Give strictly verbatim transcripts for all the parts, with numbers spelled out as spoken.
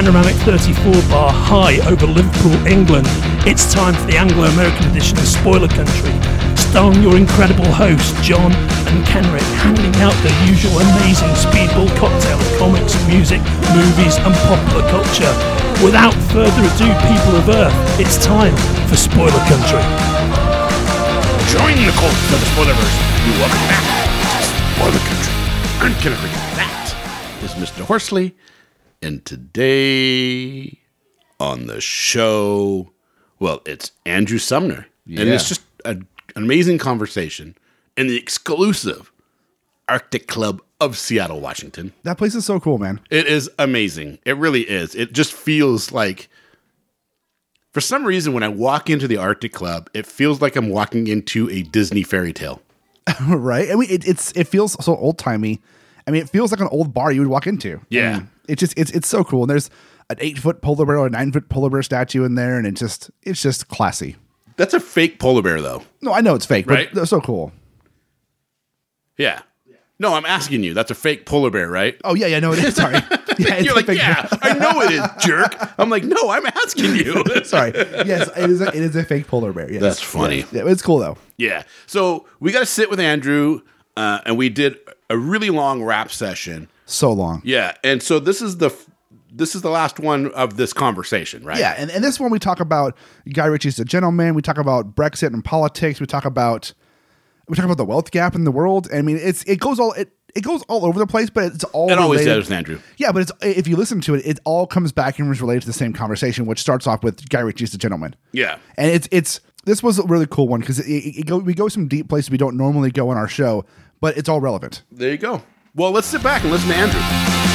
panoramic thirty-four bar high over Liverpool, England, it's time for the Anglo-American edition of Spoiler Country, starring your incredible hosts, John and Kenrick, handing out the usual amazing speedball cocktail of comics, music, movies and popular culture. Without further ado, people of Earth, it's time for Spoiler Country. Join the cult of the Spoilerverse. You welcome back to Spoiler Country. I'm Kenrick. That is Mister Horsley. And today on the show, well, it's Andrew Sumner. Yeah. And it's just a, an amazing conversation in the exclusive Arctic Club of Seattle, Washington. That place is so cool, man. It is amazing. It really is. It just feels like, for some reason, when I walk into the Arctic Club, it feels like I'm walking into a Disney fairy tale. Right? I mean, it, it's it feels so old-timey. I mean, it feels like an old bar you would walk into. Yeah. I mean, it just it's it's so cool. And there's an eight foot polar bear or a nine foot polar bear statue in there, and it just it's just classy. That's a fake polar bear, though. No, I know it's fake, right? But they're so cool. Yeah. No, I'm asking you. That's a fake polar bear, right? Oh yeah, yeah, no, it is. Sorry. Yeah, You're like, yeah, I know it is, jerk. I'm like, no, I'm asking you. Sorry. Yes, it is. A, it is a fake polar bear. Yes. That's funny. Yes. Yeah, it's cool though. Yeah. So we got to sit with Andrew, uh, and we did a really long rap session. So long. Yeah, and so this is the this is the last one of this conversation, right? Yeah, and, and this one we talk about Guy Ritchie's The Gentleman. We talk about Brexit and politics. We talk about we talk about the wealth gap in the world. I mean, it's it goes all it, it goes all over the place, but it's all it always related. does, Andrew. Yeah, but it's if you listen to it, it all comes back and is related to the same conversation, which starts off with Guy Ritchie's The Gentleman. Yeah, and it's it's this was a really cool one because it, it, it go, we go some deep places we don't normally go on our show, but it's all relevant. There you go. Well, let's sit back and listen to Andrew.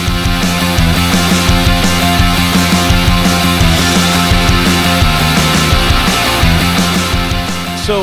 So,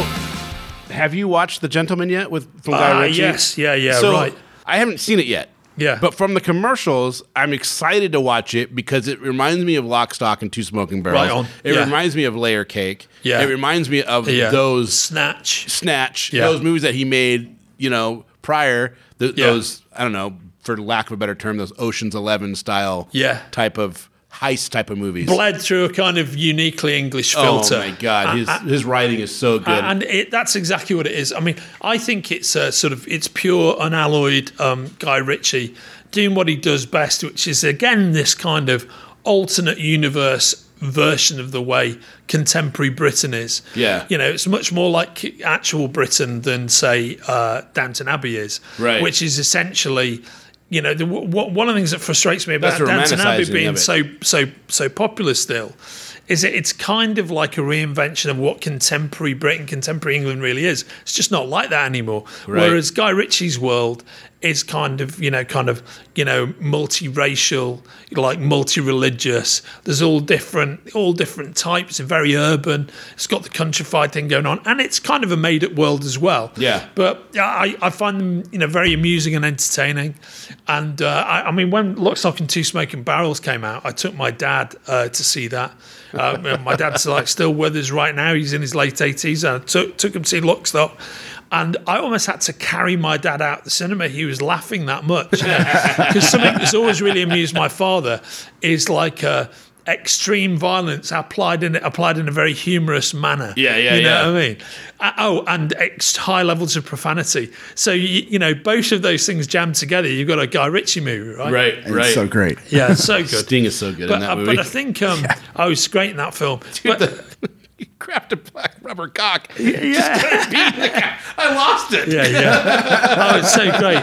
have you watched The Gentleman yet with from Guy Ah, Ritchie? yes, yeah, yeah, so, right. I haven't seen it yet. Yeah. But from the commercials, I'm excited to watch it because it reminds me of Lock, Stock, and Two Smoking Barrels. Right on. It Yeah. reminds me of Layer Cake. Yeah. It reminds me of Yeah. those Snatch. Snatch, Yeah. those movies that he made, you know, prior. Th- Yeah. Those, I don't know, for lack of a better term, those Ocean's Eleven style Yeah. type of heist type of movies. Bled through a kind of uniquely English Oh filter. my God, his Uh, uh, his writing is so good. And it, that's exactly what it is. I mean, I think it's a sort of it's pure, unalloyed um, Guy Ritchie doing what he does best, which is again this kind of alternate universe version of the way contemporary Britain is. Yeah. You know, it's much more like actual Britain than say uh, Downton Abbey is, Right. which is essentially. You know, the, w- one of the things that frustrates me about That's the Downton Abbey romanticizing being of it. so so so popular still is that it's kind of like a reinvention of what contemporary Britain, contemporary England really is. It's just not like that anymore. Right. Whereas Guy Ritchie's world is kind of, you know, kind of, you know, multiracial, like multi-religious. There's all different, all different types. It's very urban. It's got the countrified thing going on, and it's kind of a made-up world as well. Yeah. But I, I find them, you know, very amusing and entertaining. And uh, I, I mean, when Lock, Stock and Two Smoking Barrels came out, I took my dad uh, to see that. Uh, my dad's like still with us right now. He's in his late eighties. And I took took him to see Lock, Stock. And I almost had to carry my dad out the cinema. He was laughing that much. Because something that's always really amused my father is like uh, extreme violence applied in applied in a very humorous manner. Yeah, yeah, you know yeah. what I mean? Uh, oh, and ex- high levels of profanity. So, you, you know, both of those things jammed together, you've got a Guy Ritchie movie, right? right, And right. it's so great. Yeah, it's so good. Sting is so good But, in that uh, movie. but I think, um, oh, it's great in that film. Dude, But, the, he grabbed a black rubber cock. yeah. Beat the guy. I lost it. Yeah, yeah. Oh, it's so great.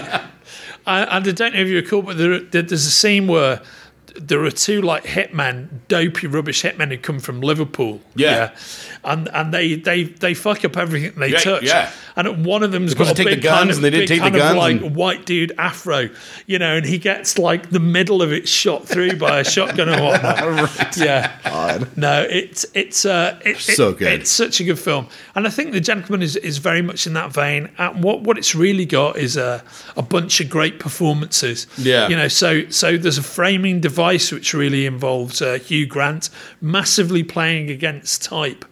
I, and I don't know if you recall, but there, there, there's a scene where there are two like hitmen, dopey rubbish hitmen who come from Liverpool. Yeah. And and they, they, they fuck up everything they Yeah, touch. yeah. And one of them's They're got a supposed to take big the guns, kind of, and they didn't big take the kind of guns, like and- white dude afro, you know, and he gets like the middle of it shot through by a shotgun or whatnot. Yeah. God. No, it's it's uh, it, it- So good. It's such a good film, and I think The Gentleman is, is very much in that vein. And what what it's really got is a a bunch of great performances. Yeah. you know. So so there's a framing device which really involves uh, Hugh Grant massively playing against type.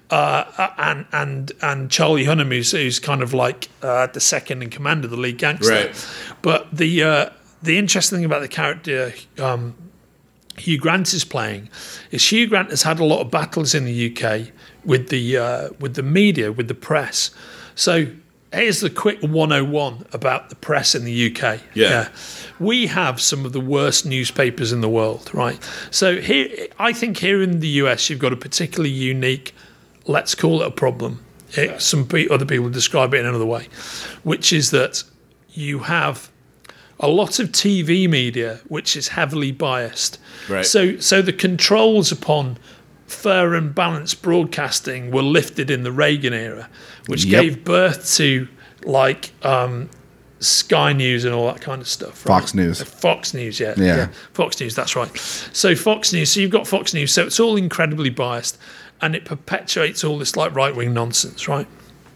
Uh, and and and Charlie Hunnam, who's, who's kind of like uh, the second in command of the lead gangster. Right. But the uh, the interesting thing about the character um, Hugh Grant is playing is Hugh Grant has had a lot of battles in the U K with the uh, with the media, with the press. So here's the quick one oh one about the press in the U K. Yeah. yeah. We have some of the worst newspapers in the world, right? So here, I think here in the U S, you've got a particularly unique, let's call it a problem. It, some pe- other people describe it in another way, which is that you have a lot of T V media which is heavily biased. Right. So, so the controls upon fair and balanced broadcasting were lifted in the Reagan era, which Yep. gave birth to like um, Sky News and all that kind of stuff. Right? Fox News. Fox News, yeah. Yeah. Fox News, that's right. So Fox News, so you've got Fox News, so it's all incredibly biased and it perpetuates all this like right-wing nonsense, right?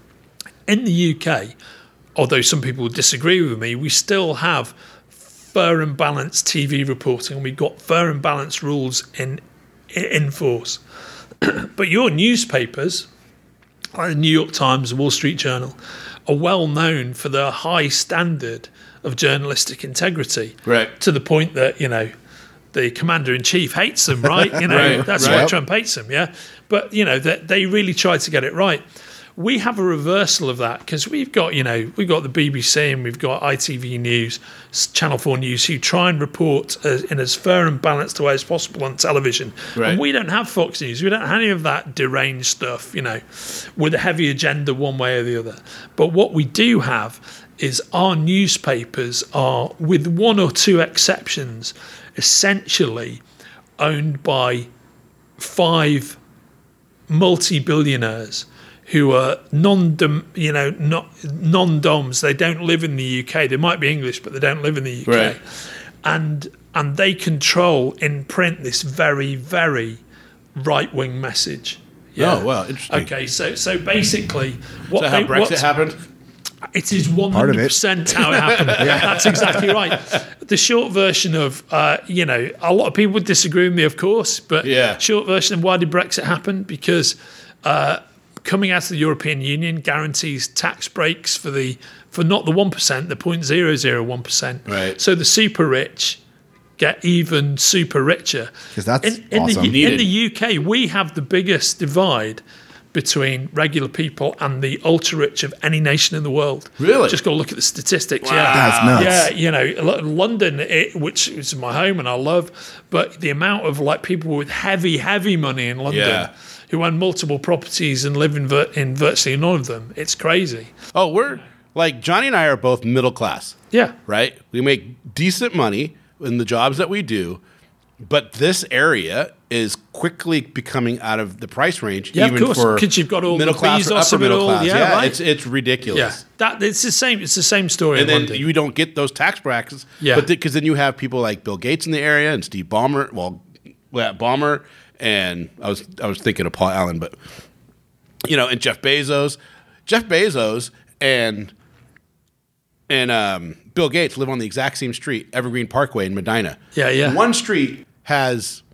In the U K, although some people would disagree with me, we still have fair and balanced T V reporting and we've got fair and balanced rules in in force. But your newspapers, like the New York Times, the Wall Street Journal, are well known for their high standard of journalistic integrity. Right. To the point that, you know, the commander-in-chief hates them, right? You know, Right, that's right. why Trump hates them, yeah? But, you know, that they really try to get it right. We have a reversal of that because we've got, you know, we've got the B B C and we've got I T V News, Channel four News, who try and report as, in as fair and balanced a way as possible on television. Right. And we don't have Fox News. We don't have any of that deranged stuff, you know, with a heavy agenda one way or the other. But what we do have is our newspapers are, with one or two exceptions, essentially owned by five multi-billionaires who are non, you know, not non-doms. They don't live in the U K. They might be English, but they don't live in the U K. Right. And and they control in print this very, very right-wing message. Oh, wow, interesting. Okay, so so basically, what Is that how they, Brexit what's- happened? it is one hundred percent how it happened. That's exactly right. The short version of, uh, you know, a lot of people would disagree with me, of course, but Yeah. short version of why did Brexit happen? Because uh, coming out of the European Union guarantees tax breaks for the for not the one percent, the zero point zero zero one percent. Right. So the super rich get even super richer. 'Cause that's in, in awesome. The, Needed. in the U K, we have the biggest divide between regular people and the ultra rich of any nation in the world. Really? Just go look at the statistics. Wow. Yeah, That's nuts. yeah. You know, L- London, it, which is my home and I love, but the amount of like people with heavy, heavy money in London Yeah. who own multiple properties and live in, vir- in virtually none of them, it's crazy. Oh, we're like Johnny and I are both middle class, Yeah. right? We make decent money in the jobs that we do, but this area is quickly becoming out of the price range, Yeah, of even course, for 'cause you've got all middle the class or Bezos upper of it middle all. class. Yeah, Yeah, right. it's it's ridiculous. Yeah, that it's the same. It's the same story. And in then London. you don't get those tax brackets. Yeah. But because then you have people like Bill Gates in the area and Steve Ballmer. Well, well, Ballmer and I was I was thinking of Paul Allen, but you know, and Jeff Bezos, Jeff Bezos and and um, Bill Gates live on the exact same street, Evergreen Parkway in Medina. Yeah, yeah. One street has,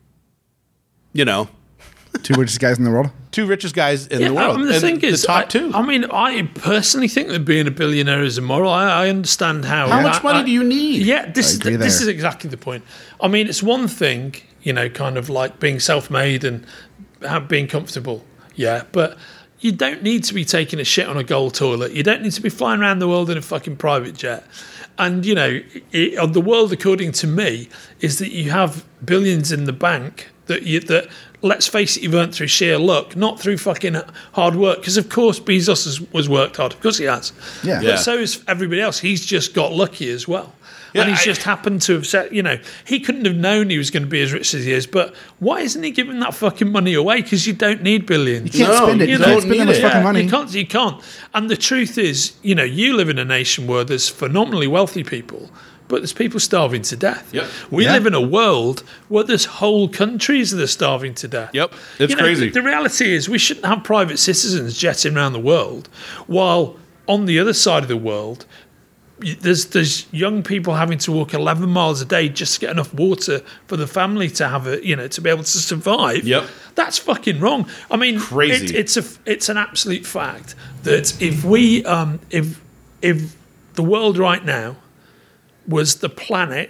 you know, Two richest guys in the world. two richest guys in Yeah, the world. I mean, the and thing is, the top I, two. I mean, I personally think that being a billionaire is immoral. I, I understand how. How I- much money I- do you need? Yeah, this I is agree this there. is exactly the point. I mean, it's one thing, you know, kind of like being self-made and have, being comfortable. Yeah, but you don't need to be taking a shit on a gold toilet. You don't need to be flying around the world in a fucking private jet. And you know, it, uh, the world, according to me, is that you have billions in the bank that you that. Let's face it, you've earned through sheer luck, not through fucking hard work. Because of course Bezos has, was worked hard. Of course he has. Yeah. Yeah. But so is everybody else. He's just got lucky as well. Yeah, and he's I- just happened to have said, you know, he couldn't have known he was going to be as rich as he is. But why isn't he giving that fucking money away? Because you don't need billions. You can't No, spend it. you You, don't can't spend need that much it. fucking Yeah, money. You can't. You can't. And the truth is, you know, you live in a nation where there's phenomenally wealthy people, but there's people starving to death. Yep. We Yeah. live in a world where there's whole countries that are starving to death. Yep. It's You know, crazy. The reality is, we shouldn't have private citizens jetting around the world, while on the other side of the world, y- there's there's young people having to walk eleven miles a day just to get enough water for the family to have a, you know, to be able to survive. Yep. That's fucking wrong. I mean, Crazy. It, it's a it's an absolute fact that if we um if if the world right now was the planet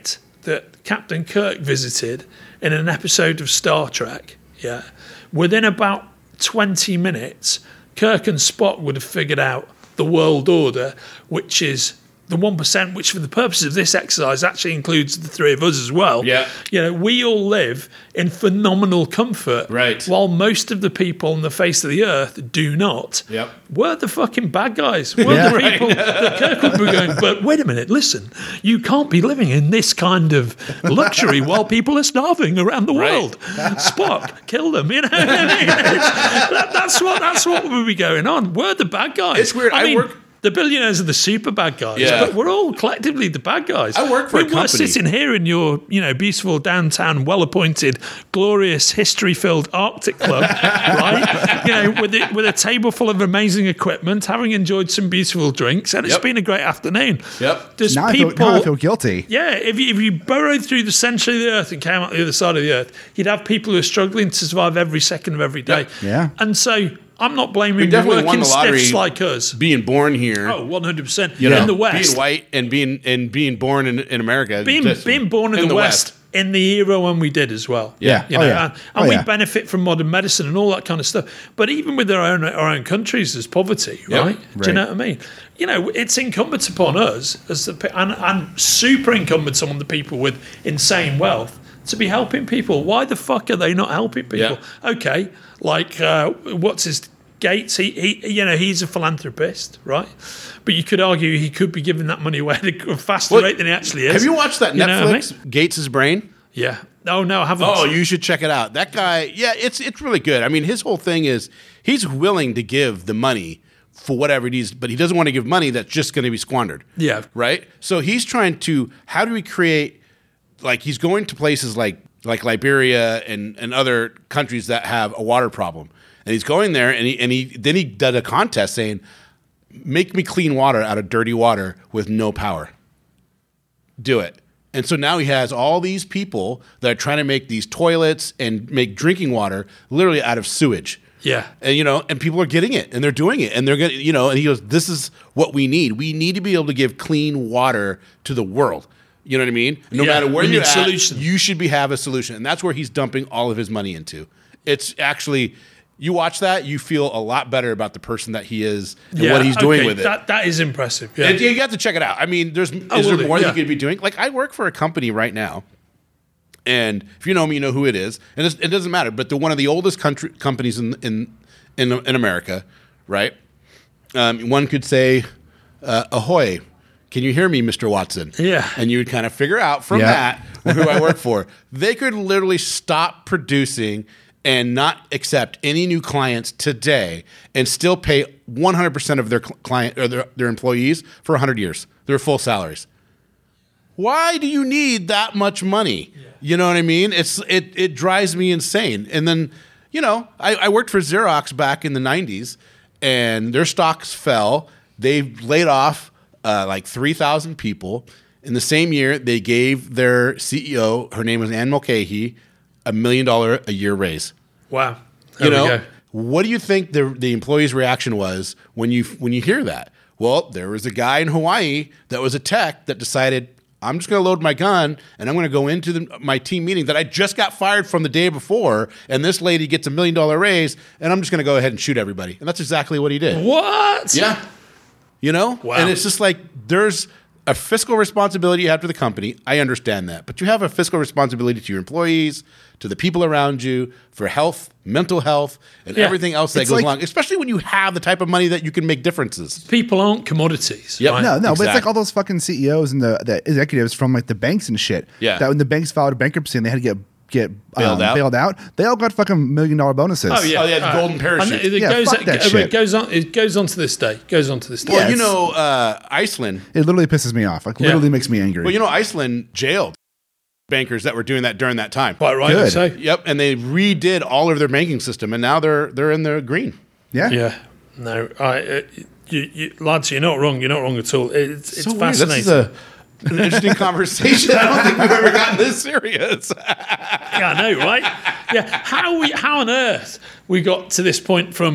that Captain Kirk visited in an episode of Star Trek, yeah, within about twenty minutes, Kirk and Spock would have figured out the world order, which is the one percent, which for the purposes of this exercise actually includes the three of us as well. Yeah. You know, we all live in phenomenal comfort. Right. While most of the people on the face of the earth do not. Yep. We're the fucking bad guys. We're Yeah. the people that Kirk would be going, but wait a minute, listen, you can't be living in this kind of luxury while people are starving around the Right. world. Spock, kill them. You know what I mean? That- that's what that's what would be going on. We're the bad guys. It's weird. I mean, work- the billionaires are the super bad guys, Yeah. but we're all collectively the bad guys. I work for we a company. We're sitting here in your, you know, beautiful downtown, well-appointed, glorious, history-filled Arctic Club, right? You know, with it, with a table full of amazing equipment, having enjoyed some beautiful drinks, and it's Yep. been a great afternoon. Yep. There's Now I, people. feel, now I feel guilty. Yeah, if you, if you burrowed through the centre of the earth and came out the other side of the earth, you'd have people who are struggling to survive every second of every day. Yep. Yeah. And so I'm not blaming the definitely won working the lottery stiffs like us. Being born here, Oh, one hundred percent. you know, In the West. being white and being and being born in, in America, being, just- being born in, the, West, in the era when we did as well. Yeah. You Oh, know, yeah. and, and Oh, we yeah. benefit from modern medicine and all that kind of stuff. But even with our own our own countries, there's poverty, Yep. right? Do you know what I mean? You know, it's incumbent upon us as the pe- and, and super incumbent on the people with insane wealth to be helping people. Why the fuck are they not helping people? Okay, like uh, what's his Gates? He, he, you know, he's a philanthropist, right? But you could argue he could be giving that money away at a faster Well, rate than he actually is. Have you watched that You know what I Netflix mean? Gates' Brain? Yeah. Oh no, I haven't. Oh, you should check it out. That guy, yeah, it's it's really good. I mean, his whole thing is he's willing to give the money for whatever it is, but he doesn't want to give money that's just going to be squandered. Yeah. Right? So he's trying to, how do we create, like he's going to places like like Liberia and, and other countries that have a water problem. And he's going there and he and he then he did a contest saying, make me clean water out of dirty water with no power. Do it. And so now he has all these people that are trying to make these toilets and make drinking water literally out of sewage. Yeah. And you know, and people are getting it and they're doing it and they're going to, you know, and he goes, this is what we need. We need to be able to give clean water to the world. You know what I mean? No Yeah, matter where we you're need at, solutions. you should be have a solution. And that's where he's dumping all of his money into. It's actually, you watch that, you feel a lot better about the person that he is and Yeah, what he's doing okay, with it. That that is impressive. Yeah. And you have to check it out. I mean, there's is will there do, more yeah. that you could be doing? Like, I work for a company right now, and if you know me, you know who it is, and it's, it doesn't matter. But they're one of the oldest country companies in in in, in America, right? Um, one could say, uh, "Ahoy! Can you hear me, Mister Watson?" Yeah. and you would kind of figure out from Yeah. that who I work for. They could literally stop producing and not accept any new clients today and still pay one hundred percent of their cl- client or their, their employees for one hundred years, their full salaries. Why do you need that much money? You know what I mean? It's it it drives me insane. And then, you know, I, I worked for Xerox back in the nineties and their stocks fell. They laid off uh, like three thousand people. In the same year, they gave their C E O, her name was Ann Mulcahy, a million dollar a year raise. Wow. There You we know, go. what do you think the the employee's reaction was when you when you hear that? Well, there was a guy in Hawaii that was a tech that decided, I'm just going to load my gun and I'm going to go into the, my team meeting that I just got fired from the day before, and this lady gets a million dollar raise, and I'm just going to go ahead and shoot everybody. And that's exactly what he did. What? Yeah. You know? Wow. And it's just like there's a fiscal responsibility you have to the company. I understand that. But you have a fiscal responsibility to your employees, to the people around you, for health, mental health, and Yeah. everything else that It's goes like- along, especially when you have the type of money that you can make differences. People aren't commodities. Yep. right? No, no, but it's like Exactly. all those fucking C E Os and the, the executives from like the banks and shit. Yeah. That when the banks filed bankruptcy and they had to get get Bailed um, out? bailed out, they all got fucking million dollar bonuses. Oh yeah, Oh, yeah, the golden And parachute. it, Yeah, goes, fuck that it, shit. goes on. It goes on to this day. Goes on to this day. Well, Yeah, you it's- know, uh, Iceland. It literally pisses me off. Like literally makes me angry. Well, you know, Iceland jailed bankers that were doing that during that time. Quite right. Good. So Yep, and they redid all of their banking system, and now they're they're in the green. yeah. yeah, no, I, uh, you, you, lads, you're not wrong. You're not wrong at all. It's, it's So weird. fascinating. This is a, an interesting conversation. I don't think we've ever gotten this serious. Yeah, I know, right? Yeah, how we, how on earth we got to this point from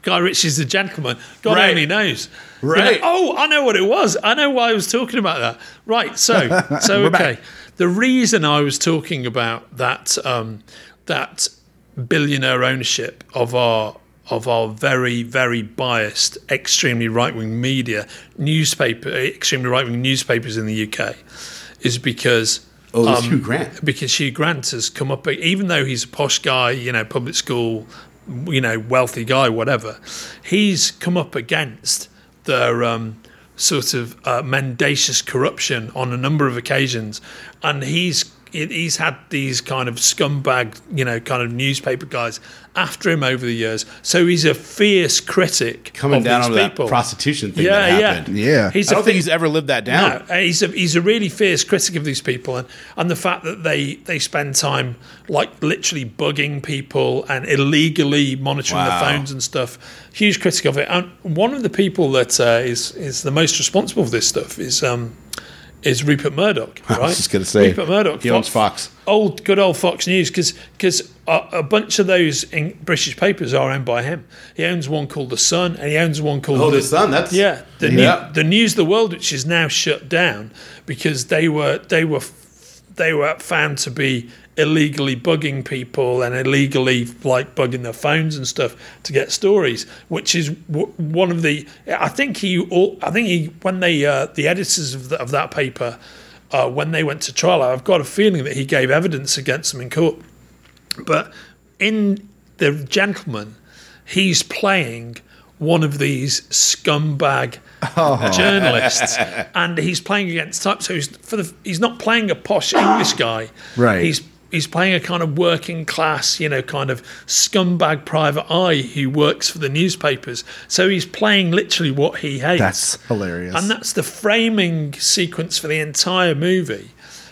Guy Ritchie's The Gentleman. God Right. only knows. You know, Right. oh, I know what it was. I know why I was talking about that. Right. So, so We're okay. back. The reason I was talking about that um, that billionaire ownership of our of our very, very biased, extremely right-wing media, newspaper, extremely right-wing newspapers in the U K, is because Oh, it's Hugh Grant. because Hugh Grant has come up, even though he's a posh guy, you know, public school, you know, wealthy guy, whatever, he's come up against their um, sort of uh, mendacious corruption on a number of occasions, and he's he's had these kind of scumbag, you know, kind of newspaper guys after him over the years. So he's a fierce critic Coming of down these on that people. prostitution thing Yeah, that yeah. happened. Yeah. He's I don't a think fi- he's ever lived that down. no, uh, he's a he's a really fierce critic of these people, and, and the fact that they they spend time like literally bugging people and illegally monitoring Wow. their phones and stuff. Huge critic of it. And one of the people that uh, is is the most responsible for this stuff is um is Rupert Murdoch. Right? I was just going to say, Rupert Murdoch. he owns Fox. Old good old Fox News, because because a, a bunch of those in British papers are owned by him. He owns one called The Sun, and he owns one called Oh, The Sun, that's- yeah the Yeah. New, the News of the World, which is now shut down because they were they were they were found to be illegally bugging people and illegally like bugging their phones and stuff to get stories, which is w- one of the I think he all I think he when they uh, the editors of, the, of that paper uh, when they went to trial, I've got a feeling that he gave evidence against them in court. But in The Gentleman, he's playing one of these scumbag journalists, and he's playing against type. So he's for the he's not playing a posh English guy. Right. He's he's playing a kind of working class, you know, kind of scumbag private eye who works for the newspapers. So he's playing literally what he hates. That's hilarious. And that's the framing sequence for the entire movie.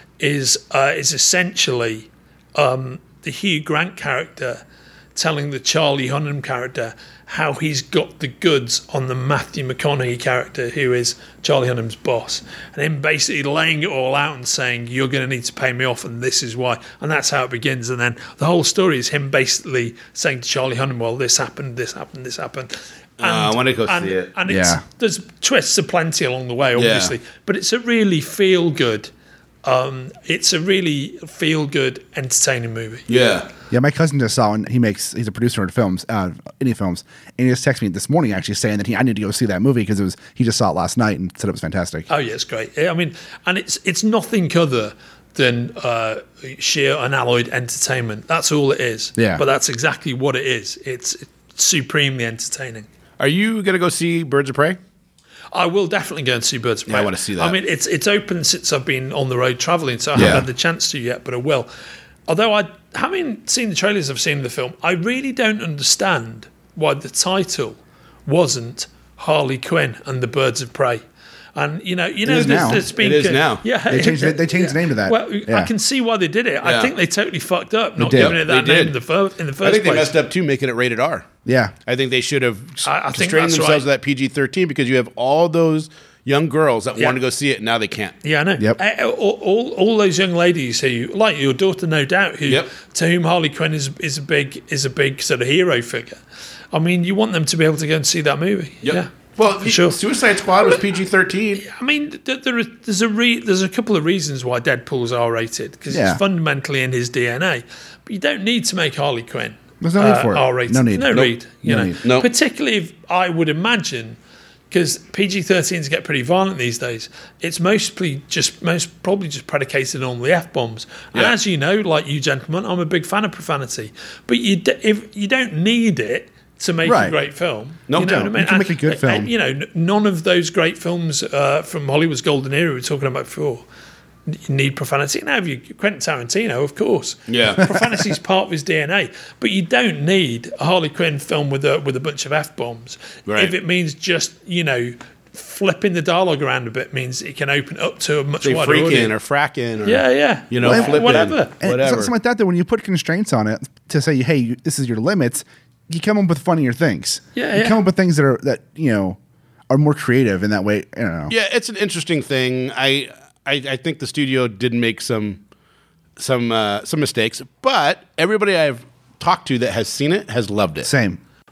Is uh, is essentially um, the Hugh Grant character telling the Charlie Hunnam character how he's got the goods on the Matthew McConaughey character, who is Charlie Hunnam's boss, and him basically laying it all out and saying, you're going to need to pay me off, and this is why. And that's how it begins. And then the whole story is him basically saying to Charlie Hunnam, well, this happened, this happened, this happened. And, Uh, I wanna go and, see it. And it's, Yeah. there's twists aplenty along the way, obviously, but it's a really feel-good Um, it's a really feel-good, entertaining movie. Yeah. Yeah, my cousin just saw, and he makes he's a producer in films, uh, indie films, and he just texted me this morning actually saying that he I need to go see that movie because it was he just saw it last night and said it was fantastic. Oh yeah, it's great. Yeah, I mean, and it's it's nothing other than uh, sheer unalloyed entertainment. That's all it is. Yeah. But that's exactly what it is. It's supremely entertaining. Are you going to go see Birds of Prey? I will definitely go and see Birds of Prey. I wanna see that. I mean, it's it's open since I've been on the road travelling, so I Yeah. haven't had the chance to yet, but I will. Although I haven't seen the trailers I've seen of the film, I really don't understand why the title wasn't Harley Quinn and the Birds of Prey. And you know, you know, is there's, now. there's been It is now. Yeah, They changed it- they changed the name to that. Well, I Yeah. can see why they did it. I Yeah. think they totally fucked up not did. giving it that They name did. in the, fir- in the first I think they place. messed up too, making it rated R. Yeah, I think they should have I- I think constrained that's themselves right. to that P G thirteen because you have all those young girls that Yeah. want to go see it and now they can't. Yeah, I know. Yep. Uh, all, all, all those young ladies who, like your daughter, no doubt, who Yep. to whom Harley Quinn is is a big is a big sort of hero figure. I mean, you want them to be able to go and see that movie. Yeah. Well, For sure. Suicide Squad was P G thirteen. I mean, th- there is, there's a re- there's a couple of reasons why Deadpool's R rated because Yeah. it's fundamentally in his D N A. But you don't need to make Harley Quinn There's no need for it. R rated. No need. No Nope. need. You No know, need. Nope. particularly if I would imagine. Because P G thirteens get pretty violent these days. It's mostly just, most probably just predicated on the F bombs. And Yeah. as you know, like you gentlemen, I'm a big fan of profanity. But you, d- if you don't need it to make a Right. great film. No, you know don't. what I mean? You can make a And- good and, film. you know, n- none of those great films uh, from Hollywood's golden era we were talking about before. You need profanity. Now, if you Quentin Tarantino, of course, Yeah. profanity is part of his D N A. But you don't need a Harley Quinn film with a with a bunch of f bombs. Right. If it means just you know flipping the dialogue around a bit means it can open up to a much Say wider freaking audience. or fracking or Yeah, yeah. you know, Well, flipping, whatever. And whatever. something like that. That when you put constraints on it to say, hey, you, this is your limits, you come up with funnier things. Yeah, you yeah. come up with things that are that you know are more creative in that way. I don't know. Yeah, it's an interesting thing. I I, I think the studio did make some some uh, some mistakes, but everybody I've talked to that has seen it has loved it. Same.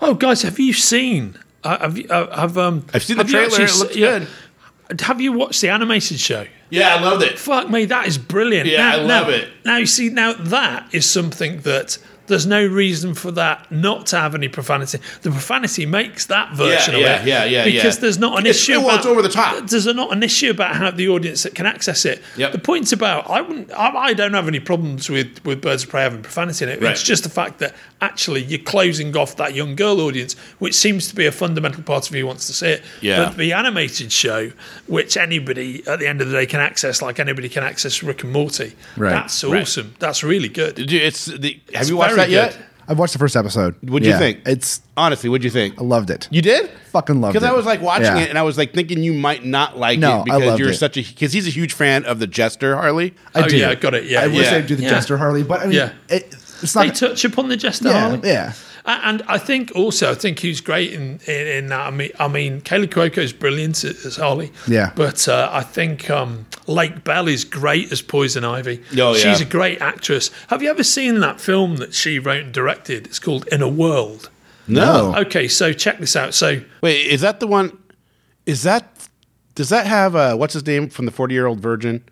Oh, guys, have you seen? Uh, have you? Uh, have um? I've seen the have you trailer. actually It se- looks yeah. good. Have you watched the animated show? Yeah, I loved it. Fuck me, that is brilliant. Yeah, now, I love now, it. Now you see, now that is something that there's no reason for that not to have any profanity. The profanity makes that version Yeah, of yeah, it. yeah, yeah, Because yeah. there's not an It's- issue. well, about, it's over the top. There's not an issue about how the audience that can access it. Yep. The point's about I wouldn't. I, I don't have any problems with with Birds of Prey having profanity in it. Right. It's just the fact that actually you're closing off that young girl audience, which seems to be a fundamental part of who wants to see it. Yeah. But the animated show, which anybody at the end of the day can access, like anybody can access Rick and Morty. Right. That's Right. awesome. That's really good. Did you, it's the, have It's you watched very that yet? good. I've watched the first episode. What'd you Yeah, think? It's Honestly, what'd you think? I loved it. You did? Fucking loved it. Because I was like watching Yeah. it and I was like thinking you might not like No, I it because loved you're it. such a because he's a huge fan of the Jester Harley. I Oh, do. yeah, I got it. Yeah, I wish yeah. I'd do the Yeah. Jester Harley, but I mean, Yeah. it, it's not. They touch upon the Jester yeah, Harley. yeah. A- And I think also, I think who's great in, in, in that. I mean, I mean, Kaylee Cuoco is brilliant as Harley. Yeah. But uh, I think um, Lake Bell is great as Poison Ivy. Oh, yeah. She's a great actress. Have you ever seen that film that she wrote and directed? It's called In a World. No. Okay, so check this out. So Wait, is that the one? Is that does that have uh, what's his name from the Forty Year Old Virgin?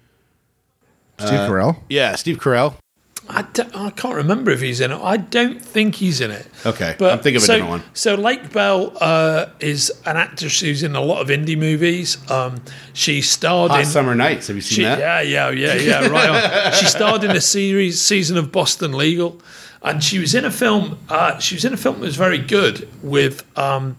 Steve Carell. Yeah, Steve Carell. I, don't- I can't remember if he's in it. I don't think he's in it. Okay, I'm thinking of a so, different one. So Lake Bell uh, is an actress who's in a lot of indie movies. Um, she starred Hot in Summer Nights. Have you seen She, that? yeah, yeah, yeah, yeah. Right on. She starred in a series season of Boston Legal, and she was in a film. Uh, she was in a film that was very good with um,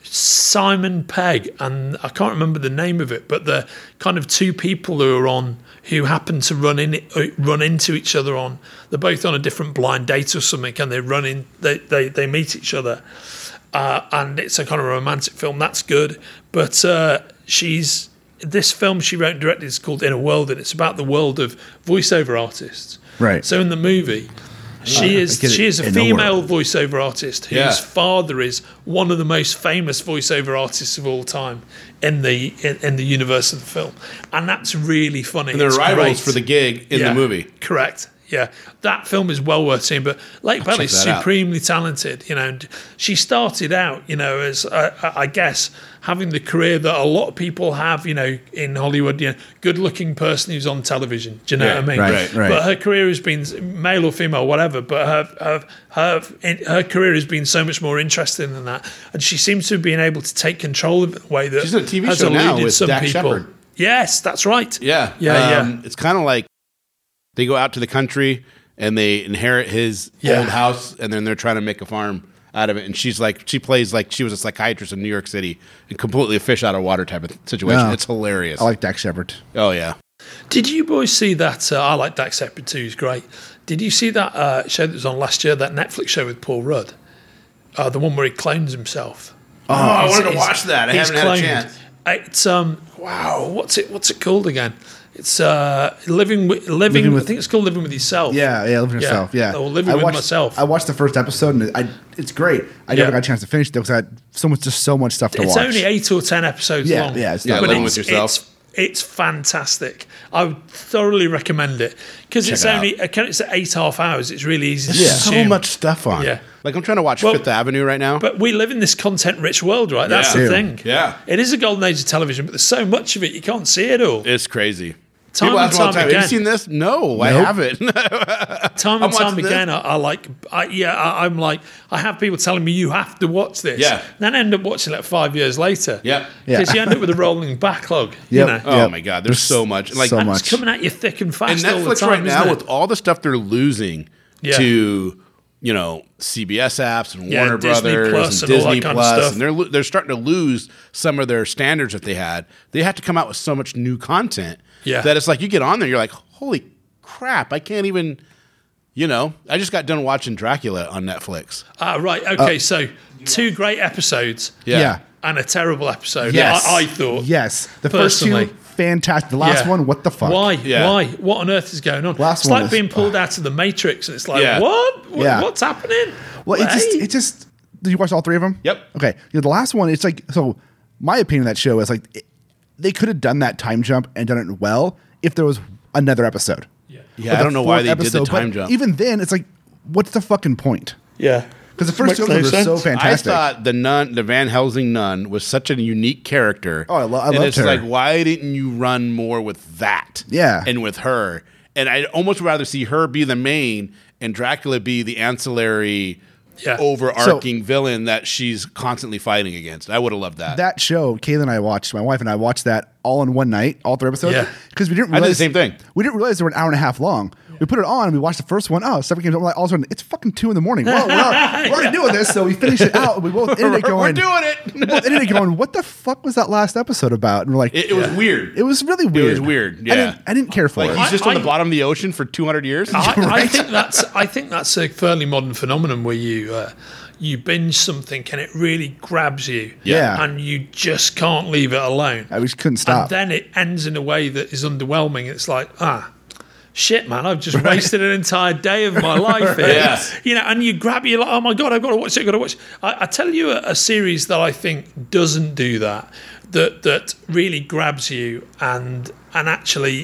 Simon Pegg, and I can't remember the name of it, but the kind of two people who are on who happen to run in uh, run into each other on. They're both on a different blind date or something, and they run in. They they, they meet each other. Uh, and it's a kind of romantic film. That's good. But uh, she's this film she wrote and directed is called In a World, and it's about the world of voiceover artists. Right. So in the movie, she I is get it. she is a In a female world. voiceover artist whose Yeah. father is one of the most famous voiceover artists of all time in the in, in the universe of the film, and that's really funny. And they're It's rivals great. for the gig in Yeah, the movie. Correct. Yeah, that film is well worth seeing. But Lake Bell check is that out. supremely talented. You know, and she started out, you know, as uh, I guess having the career that a lot of people have, you know, in Hollywood. You know, good-looking person who's on television. Do you know Yeah, what I mean? right, right. But her career has been male or female, whatever. But her her her her career has been so much more interesting than that, and she seems to have been able to take control of it in a way that She's in a T V has show now eluded with some Dak people. Shepard. Yes, that's right. Yeah, Yeah, um, yeah. It's kind of like they go out to the country and they inherit his Yeah. old house, and then they're trying to make a farm out of it. And she's like, she plays like she was a psychiatrist in New York City, and completely a fish out of water type of situation. Yeah. It's hilarious. I like Dak Shepard. oh yeah, Did you boys see that? Uh, I like Dak Shepard too. He's great. Did you see that uh, show that was on last year? That Netflix show with Paul Rudd, uh, the one where he clones himself. Oh, I He's- wanted to he's- watch that. I he's haven't had a cloned. chance. It's um wow. What's it? What's it called again? It's uh living with living. Living with- I think it's called Living with Yourself. Yeah, yeah, living Yeah. yourself. Yeah, Or Living I with watched, Myself. I watched the first episode, and I, it's great. I Yeah. never got a chance to finish it because I had so much, just so much stuff to It's watch. only eight or ten episodes Yeah, long. yeah, it's Yeah, not but Living it's, with Yourself. It's, it's fantastic. I would thoroughly recommend it because it's it out. only it's at eight half hours. It's really easy to There's so consume. much stuff on. Yeah. Like I'm trying to watch Well, Fifth Avenue right now. But we live in this content-rich world, right? That's Yeah. the Yeah. thing. Yeah. It is a golden age of television, but there's so much of it you can't see it all. it's crazy. Time People and ask me all time the time, again. have you seen this? No, I Nope. haven't. Time I'm and time watching again, I, I like, I, yeah, I, I'm like, I have people telling me you have to watch this. Yeah. Then I end up watching it five years later. Yep. Yeah. Because you end up with a rolling backlog. You Yep. know? Oh Yep. my God, there's so much. Like so And much. it's coming at you thick and and fast all the Netflix time, right now isn't it? with all the stuff they're losing Yeah. to, you know, C B S apps and Yeah, Warner Disney Brothers Plus and and all Disney that kind of Plus, stuff. and they're lo- they're starting to lose some of their standards that they had. They have to come out with so much new content Yeah. that it's like you get on there, you're like, holy crap, I can't even. You know, I just got done watching Dracula on Netflix. Ah, right. Okay. so two great episodes Yeah. Yeah. and a terrible episode. Yes, I, I thought. Yes, the personally. first two, fantastic. The last Yeah. one, what the fuck? Why? Yeah. Why? What on earth is going on? Last it's one like is- being pulled out of the Matrix, and it's like, Yeah. what? What- Yeah. What's happening? Well, it just, Hey. it just. Did you watch all three of them? Yep. Okay. You know, the last one, it's like so. My opinion of that show is like it, they could have done that time jump and done it well if there was another episode. Yeah. Yeah, I don't know why they did the time but jump. Even then, it's like, what's the fucking point? Yeah. Because the first Makes two no episodes were so sense. fantastic. I thought the nun, the Van Helsing nun, was such a unique character. Oh, I lo- I and loved it's her. like, why didn't you run more with that? Yeah. and with her. And I'd almost rather see her be the main and Dracula be the ancillary, Yeah. overarching villain that she's constantly fighting against. I would have loved that. that show, Kayla and I watched, my wife and I watched that all in one night, all three episodes. Yeah. Because we didn't I did realize the same thing. We didn't realize they were an hour and a half long. We put it on and we watched the first one. Oh, seven games. I'm like, all of a sudden, it's fucking two in the morning. Whoa, we're, already, we're already doing this. So we finished it out. And we both ended it going. We're doing it. we both ended it going, what the fuck was that last episode about? And we're like, It, it was weird. it was really weird. was weird, I yeah. didn't, I didn't care for Like it. he's just I- on the I- bottom of the ocean for two hundred years. I, I think that's I think that's a fairly modern phenomenon where you uh, you binge something and it really grabs you, Yeah. and you just can't leave it alone. I just couldn't stop. And then it ends in a way that is underwhelming. It's like, ah, shit, man, I've just wasted an entire day of my life here. Yeah. You know, and you grab it, you're like, oh my God, I've got to watch it, I've got to watch it. I, I tell you a, a series that I think doesn't do that, that that really grabs you, and and actually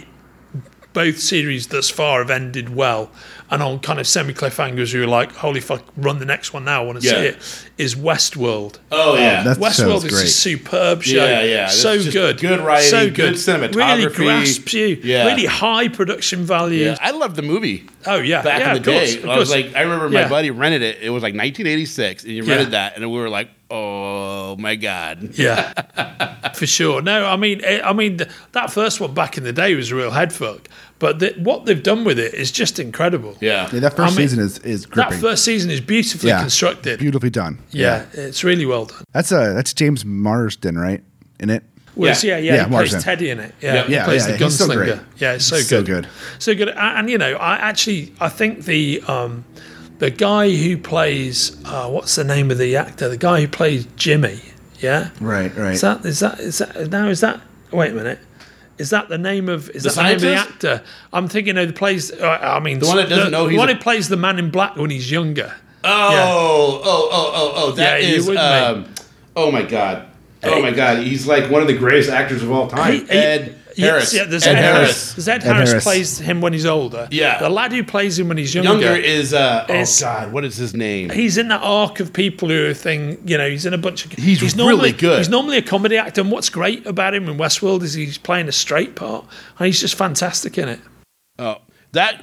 both series thus far have ended well, and on kind of semi cliffhangers who are like, holy fuck, run the next one now, I want to Yeah. see it, is Westworld. Oh yeah, That Westworld sounds is great. a superb show. Yeah, yeah. That's So just good. good writing, so good good. cinematography. Really grasps you. Yeah. Really high production value. yeah. I loved the movie. Oh, yeah. back yeah, in the of course, day. of I was course. like, I remember my Yeah. buddy rented it. It was like nineteen eighty-six, and he Yeah. rented that, and we were like, oh my god. Yeah, for sure. No, I mean, eh, I mean th- that first one back in the day was a real head fuck. But the, what they've done with it is just incredible. Yeah. Yeah, that first I mean, season is, is That gripping. first season is beautifully yeah. constructed. Beautifully done. Yeah, it's really well done. That's uh that's James Marsden, right? In it? Well, it's- yeah, Yeah. yeah, Yeah, he Marsden. plays Teddy in it. Yeah, Yeah. he Yeah, plays yeah, the he's so great. gunslinger. Yeah, it's so He's good, so good. so good. And, and, you know, I actually I think the um, the guy who plays uh, what's the name of the actor? The guy who plays Jimmy. Yeah, Right, right. Is that is that is that now is that? Wait a minute. Is that the name of? Is The that the name of the scientist? actor? I'm thinking of the plays. Uh, I mean, The one that doesn't the, know the he's one a- who plays the man in black when he's younger. Oh, Yeah. oh, oh, oh, oh. That Yeah, you is. with me? um, oh my god. Oh Hey. my god. He's like one of the greatest actors of all time. He- he- Ed yes, Harris. yeah, there's Ed, Ed, Harris. Harris. There's Ed, Ed Harris, Harris. plays him when he's older. Yeah. The lad who plays him when he's younger. Younger is. Uh, oh is- god. What is his name? He's in that arc of people who are thing, you know, he's in a bunch of. He's normally, really good. He's normally a comedy actor, and what's great about him in Westworld is he's playing a straight part, and he's just fantastic in it. Oh, that.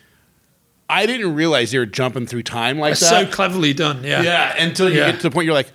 I didn't realize they were jumping through time like It's that. so cleverly done, yeah. Yeah, until you Yeah. get to the point you're like,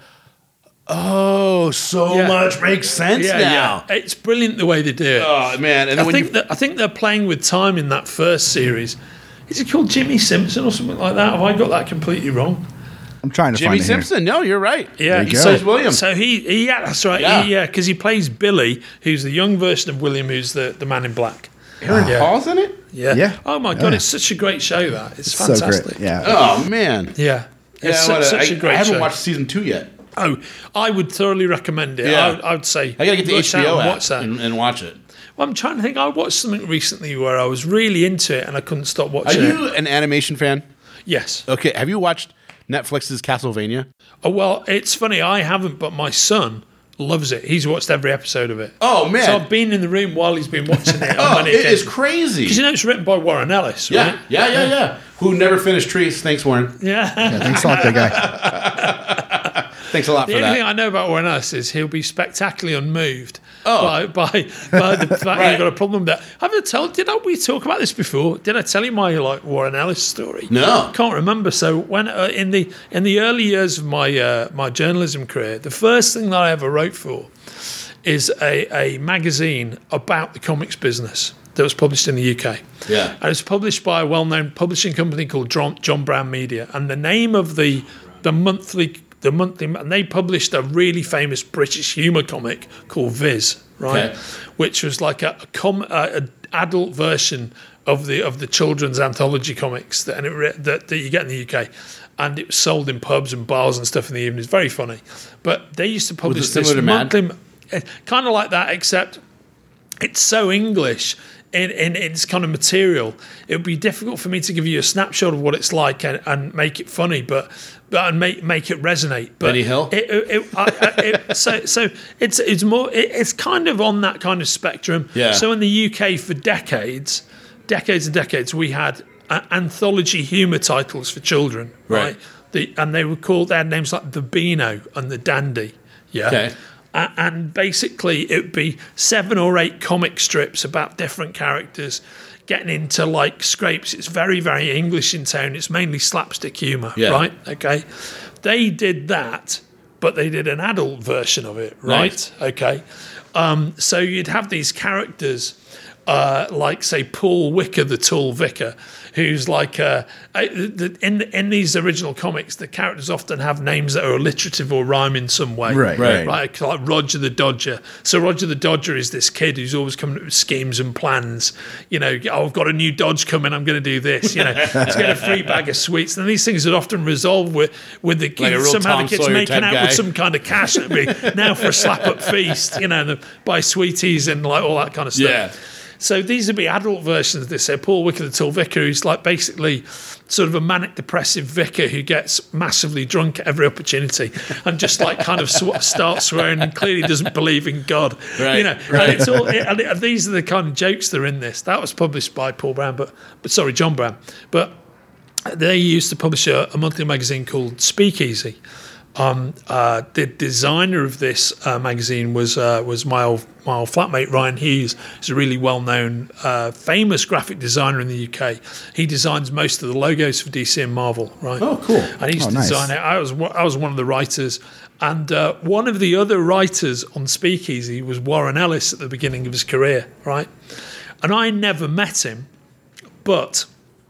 oh, so Yeah. much makes sense Yeah, now. yeah. It's brilliant the way they do it. Oh man! And then I when think you, that I think they're playing with time in that first series. Is it called Jimmy Simpson or something like that? Have I got that completely wrong? I'm trying to Jimmy find it here. Simpson, no, you're right. Yeah, you he go. plays William. So he, he yeah, that's right. Yeah. He, yeah, because he plays Billy, who's the young version of William, who's the, the man in black. Aaron Yeah. Paul's in it. Yeah. Yeah. Oh my god, Yeah. it's such a great show. That it's So fantastic. great. Yeah. Oh man! Yeah. Yeah, It's what such, a- such a I- great I haven't show. watched season two yet. Oh, I would thoroughly recommend it. Yeah. I, would, I would say I gotta get the rush H B out O and app watch that. and, and watch it. Well, I'm trying to think. I watched something recently where I was really into it and I couldn't stop Are watching it. you an animation fan? Yes. Okay, have you watched Netflix's Castlevania? Oh, well, it's funny. I haven't, but my son loves it. He's watched every episode of it. Oh man! So I've been in the room while he's been watching it. oh, it is crazy. Because you know it's written by Warren Ellis, yeah, right? yeah, yeah, yeah. Who never finished Trees? Thanks, Warren. Yeah. Yeah, thanks a lot, big guy. Thanks a lot The for only thing that. I know about Warren Ellis is he'll be spectacularly unmoved Oh. by, by, by the fact that Right. you've got a problem with that. Have I told? Did I, we talk about this before? Did I tell you my like Warren Ellis story? No. Can't remember. So when uh, in the in the early years of my uh, my journalism career, the first thing that I ever wrote for is a, a magazine about the comics business that was published in the U K. Yeah. And it was published by a well-known publishing company called John, John Brown Media. And the name of the the monthly the monthly and they published a really famous British humour comic called Viz, right? Okay. Which was like a, a, com, a, a adult version of the of the children's anthology comics that and it, re- that that you get in the U K. And it was sold in pubs and bars and stuff in the evenings. Very funny. But they used to publish it similar this to Mad? monthly, kind of like that, except it's so English in, in its kind of material. It would be difficult for me to give you a snapshot of what it's like and, and make it funny, but but and make make it resonate. But Benny Hill? It, it, it, I, I, it, so so it's it's more it, it's kind of on that kind of spectrum. Yeah. So in the U K for decades, decades and decades, we had uh, anthology humour titles for children, right? Right. the, and they were called, they had names like the Beano and the Dandy. Yeah. Okay. A- and basically, it would be seven or eight comic strips about different characters getting into like scrapes. It's very, very English in tone. It's mainly slapstick humour, Yeah. right? Okay. They did that, but they did an adult version of it, right? Nice. Okay. Um, so you'd have these characters, uh, like say Paul Wicker, the tall vicar, who's like uh, I- the, in in these original comics, the characters often have names that are alliterative or rhyme in some way, Right, right. Like, like Roger the Dodger. So Roger the Dodger is this kid who's always coming up with schemes and plans. You know, oh, I've got a new Dodge coming. I'm going to do this. You know, let's get a free bag of sweets. And these things would often resolve with with the Like a real kids, somehow Tom the kids Sawyer making type out guy. with some kind of cash. It'd be now for a slap up feast. You know, and the, buy sweeties and like all that kind of stuff. Yeah. So these would be adult versions of this. So Paul Wicker, the tall vicar, who's like basically sort of a manic depressive vicar who gets massively drunk at every opportunity and just like kind of sw- starts swearing and clearly doesn't believe in God. Right, You know, right. and it's all. It, and it- these are the kind of jokes that are in this. That was published by Paul Brown, but but sorry, John Brown. But they used to publish a, a monthly magazine called Speakeasy. Um, uh, the designer of this uh, magazine was uh, was my old my old flatmate Ryan Hughes. He's a really well known, uh, famous graphic designer in the U K. He designs most of the logos for D C and Marvel, right? Oh, cool. And he used Oh, to nice. design it. I was one- I was one of the writers, and uh, one of the other writers on Speakeasy was Warren Ellis at the beginning of his career, right? And I never met him, but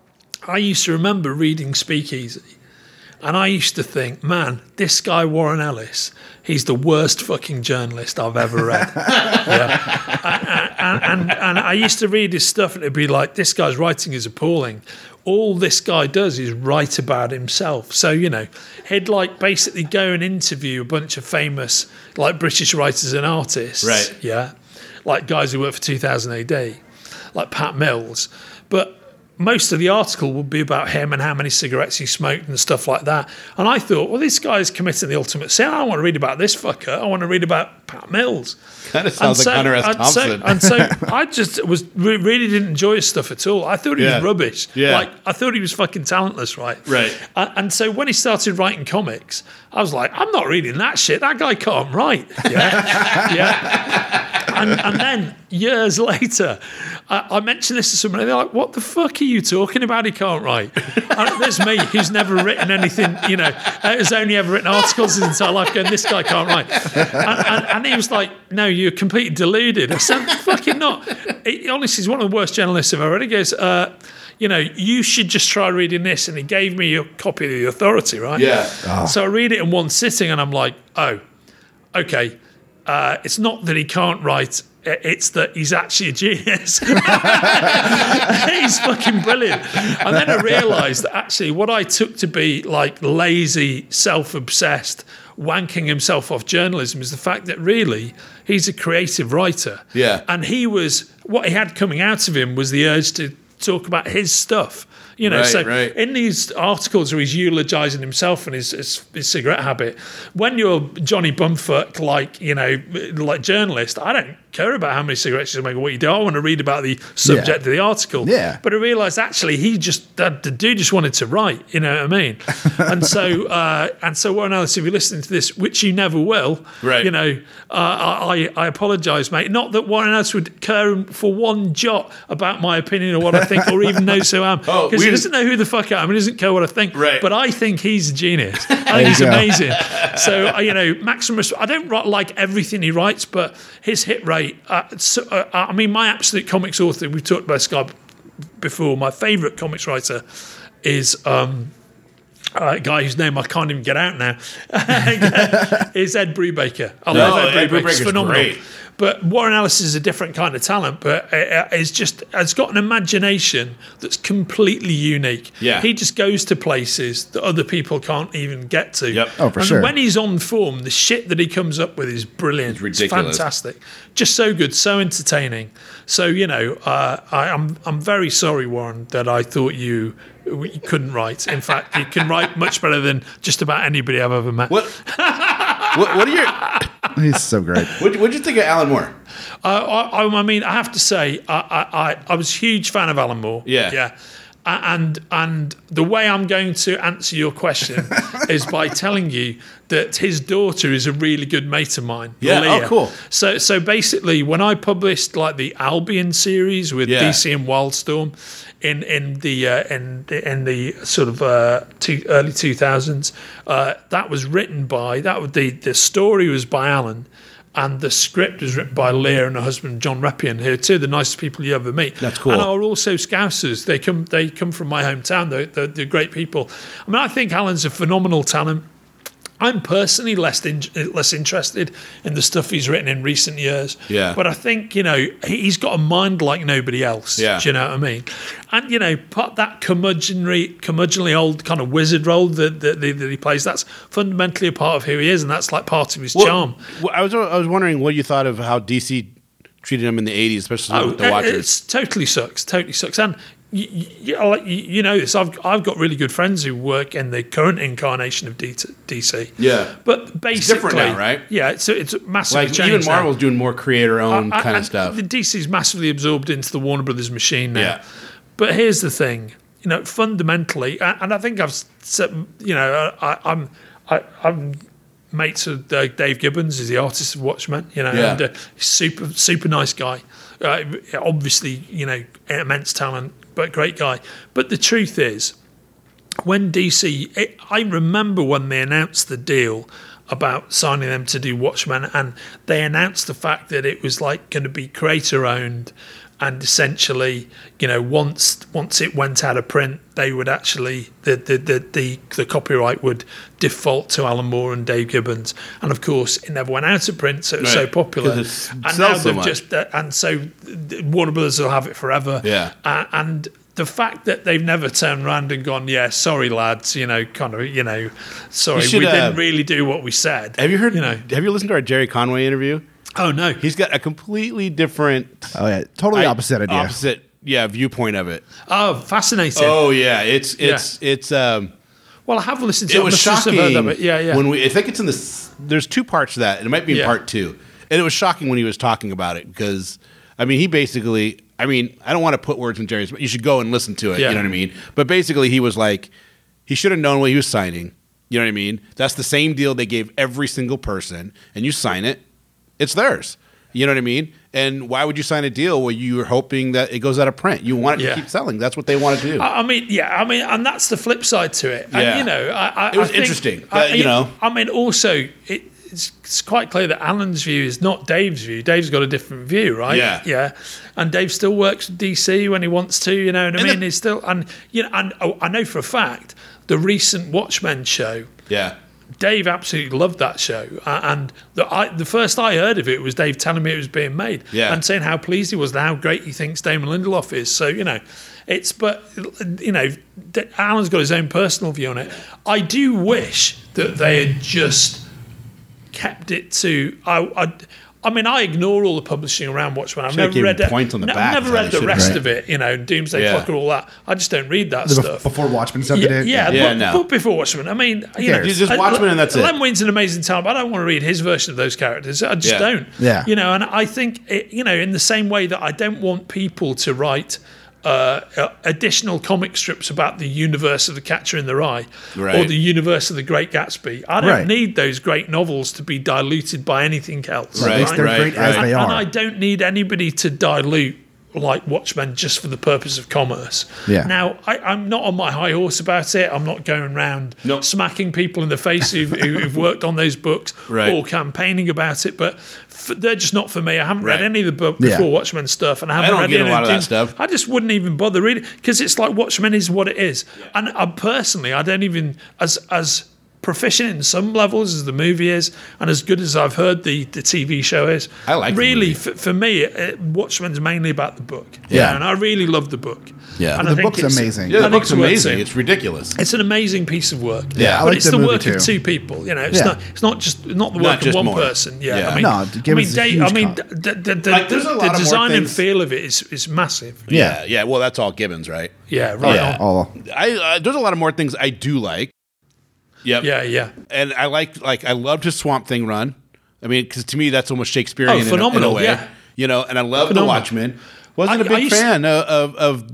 I used to remember reading Speakeasy. And I used to think, man, this guy Warren Ellis, he's the worst fucking journalist I've ever read. yeah. and, and, and I used to read his stuff and it'd be like, this guy's writing is appalling. All this guy does is write about himself. So, you know, he'd like basically go and interview a bunch of famous like British writers and artists. Right. Yeah. Like guys who work for two thousand A D, like Pat Mills. But most of the article would be about him and how many cigarettes he smoked and stuff like that. And I thought, well, this guy's committing the ultimate sin. I don't want to read about this fucker. I want to read about Pat Mills. Kind of sounds like Hunter S. and Thompson. So, and so I just was re- really didn't enjoy his stuff at all. I thought he Yeah. was rubbish. Yeah. Like I thought he was fucking talentless, right? Right. And, and so when he started writing comics, I was like, I'm not reading that shit. That guy can't write. Yeah. yeah. And, and then years later, I, I mentioned this to somebody. They're like, "What the fuck are you talking about? He can't write." And there's me, who's never written anything. You know, has only ever written articles his entire life. Going, this guy can't write. And, and, and he was like, "No, you're completely deluded." I said, "Fucking not." He, honestly, he's one of the worst journalists I've ever read. He goes, uh, "You know, you should just try reading this." And he gave me a copy of The Authority, right? Yeah. So I read it in one sitting, and I'm like, "Oh, okay." Uh, it's not that he can't write, it's that he's actually a genius. He's fucking brilliant. And then I realised that actually what I took to be like lazy, self-obsessed, wanking himself off journalism is the fact that really he's a creative writer. Yeah. And he was, what he had coming out of him was the urge to talk about his stuff. You know, Right, so right. in these articles where he's eulogising himself and his, his his cigarette habit, when you're Johnny Bumfuck, like, you know, like journalist, I don't care about how many cigarettes you make or what you do. I want to read about the subject Yeah. of the article. Yeah. But I realised actually he just, that, the dude just wanted to write, you know what I mean? and so, uh, and so Warren Ellis, if you're listening to this, which you never will, Right. you know, uh, I, I apologise, mate. Not that Warren Ellis would care for one jot about my opinion or what I think or even knows who I am. Oh, Because we he just- doesn't know who the fuck I am. He doesn't care what I think. Right. But I think he's a genius. I There think you he's go. amazing. So, uh, you know, maximum respect. I don't ri- like everything he writes, but his hit rate, uh, so, uh, I mean, my absolute comics author, we've talked about this guy before, my favourite comics writer is um, a guy whose name I can't even get out now, is Ed Brubaker. I No, love Ed, Ed Brubaker. He's Brubaker's phenomenal. great. But Warren Ellis is a different kind of talent, but uh, is just has got an imagination that's completely unique. Yeah. He just goes to places that other people can't even get to. Yep. Oh, for and sure. when he's on form, the shit that he comes up with is brilliant. It's ridiculous. fantastic. Just so good, so entertaining. So, you know, uh, I, I'm I'm very sorry, Warren, that I thought you you couldn't write. In fact, you can write much better than just about anybody I've ever met. What? what? What are your? He's so great. What What'd you think of Alan Moore? Uh, I, I I mean, I have to say, I, I, I, I was a huge fan of Alan Moore. Yeah. Yeah. And and the way I'm going to answer your question is by telling you that his daughter is a really good mate of mine. Yeah, Leah. oh, cool. So so basically, when I published like the Albion series with Yeah. D C and Wildstorm in in the uh, in the, in the sort of uh, two, early two thousands, uh, that was written by that was the the story was by Alan. And the script was written by Leah and her husband John Reppion, who are two of the nicest people you ever meet. That's cool. And are also Scousers. They come they come from my hometown. They're, they're, they're great people. I mean, I think Alan's a phenomenal talent. I'm personally less in, less interested in the stuff he's written in recent years. Yeah. But I think, you know, he's got a mind like nobody else. Yeah. Do you know what I mean? And, you know, part that curmudgeonly, curmudgeonly old kind of wizard role that, that, that he plays, that's fundamentally a part of who he is, and that's like part of his Well, charm. well, I was I was wondering what you thought of how D C treated him in the eighties, especially with the it- Watchers. It's totally sucks. Totally sucks. And you, you, you know this. I've I've got really good friends who work in the current incarnation of D C. Yeah. but basically, different now, right? Yeah, it's it's massively Like changed. even now. Marvel's doing more creator-owned I- kind I- of stuff. The D C's massively absorbed into the Warner Brothers machine now. Yeah. But here's the thing, you know, fundamentally, a- and I think I've said, you know, I, I'm I, I'm mates with uh, Dave Gibbons, is the artist of Watchmen, you know, Yeah. and uh, super super nice guy. Uh, obviously, you know, immense talent, but great guy. But the truth is, when D C, it, I remember when they announced the deal about signing them to do Watchmen, and they announced the fact that it was like going to be creator owned, and essentially, you know, once once it went out of print, they would actually the the the the, the copyright would default to Alan Moore and Dave Gibbons, and of course, it never went out of print, so it was so Right, popular, 'cause it's- and sells now so they've much. just uh, and so Warner Brothers will have it forever, Yeah. uh, and. The fact that they've never turned around and gone, yeah, sorry lads, you know, kind of, you know, sorry, You should, we uh, didn't really do what we said. Have you heard? You know, Have you listened to our Jerry Conway interview? oh no, He's got a completely different, Oh yeah, totally opposite idea. opposite, yeah, viewpoint of it. oh, fascinating. Oh yeah, it's it's it's um. Well, I have listened to It it. was I must have shocking. heard of it. Yeah, yeah. When we, I think it's in this. There's two parts to that, and it might be in Yeah. part two. And it was shocking when he was talking about it because, I mean, he basically. I mean, I don't want to put words in Jerry's, but you should go and listen to it. Yeah. You know what I mean? But basically, he was like, he should have known what he was signing. You know what I mean? That's the same deal they gave every single person, and you sign it, it's theirs. You know what I mean? And why would you sign a deal where you're hoping that it goes out of print? You want it Yeah. to keep selling. That's what they want to do. I I mean, yeah, I mean, and that's the flip side to it. And, Yeah. you know, I, I, It was I think- interesting, I- that, you know. I mean, also, it, it's, it's quite clear that Alan's view is not Dave's view. Dave's got a different view, right? Yeah. yeah. And Dave still works with D C when he wants to. You know what I And mean? the- He's still, and you know, and oh, I know for a fact the recent Watchmen show. yeah. Dave absolutely loved that show, uh, and the I, the first I heard of it was Dave telling me it was being made, Yeah. and saying how pleased he was and how great he thinks Damon Lindelof is. So you know, it's but you know, Alan's got his own personal view on it. I do wish that they had just kept it to. I, I, I mean, I ignore all the publishing around Watchmen. I've Should've never given read it. points on the no, back, I've never is how read you the should've. rest Right. of it. You know, Doomsday Yeah. Clock and all that. I just don't read that The bef- stuff. Before Watchmen stuff Yeah, did it. yeah, Yeah, but, no. but before Watchmen, I mean, you know, cares? Just Watchmen and that's it. Len Wein's an amazing talent, but I don't want to read his version of those characters. I just Yeah. don't. Yeah. You know, and I think, it, you know, in the same way that I don't want people to write uh, uh, additional comic strips about the universe of The Catcher in the Rye or Right. the universe of The Great Gatsby. I don't Right. need those great novels to be diluted by anything else. Right, At least they're right, great as right. they And, and are. I don't need anybody to dilute like Watchmen just for the purpose of commerce. Yeah. Now, I, I'm not on my high horse about it. I'm not going around No. smacking people in the face who've, who- who've worked on those books Right. or campaigning about it, but f- they're just not for me. I haven't Right. read any of the book Yeah. before Watchmen stuff, and I haven't don't read get a any lot of that Doom- stuff. I just wouldn't even bother reading because it's like Watchmen is what it is, and I personally, I don't even as as. proficient in some levels as the movie is, and as good as I've heard the, the T V show is. I like the really movie. for, for me, it, Watchmen's mainly about the book. Yeah. and I really love the book. Yeah. and The I think book's it's- amazing. Yeah, I the think book's it's worth amazing. seeing. It's ridiculous. It's an amazing piece of work. Yeah, I but like it's the the, movie work too. of two people. You know, it's Yeah. not. It's not just not the Not work of just one more. person. Yeah, Yeah. I mean, No, I give mean, us a they, huge I mean, con- the, the, the, Like, there's a the, lot of more design and things- feel of it is is massive. yeah, yeah. Well, that's all Gibbons, right? Yeah, right. Yeah. on. All I uh, there's a lot of more things I do like. Yep. Yeah, yeah. And I like like I loved his Swamp Thing run. I mean, because to me that's almost Shakespearean Oh, in a- in, phenomenal, a way. yeah. You know, and I love Phenomenal. The Watchmen. Wasn't I- a I big used- fan of, of of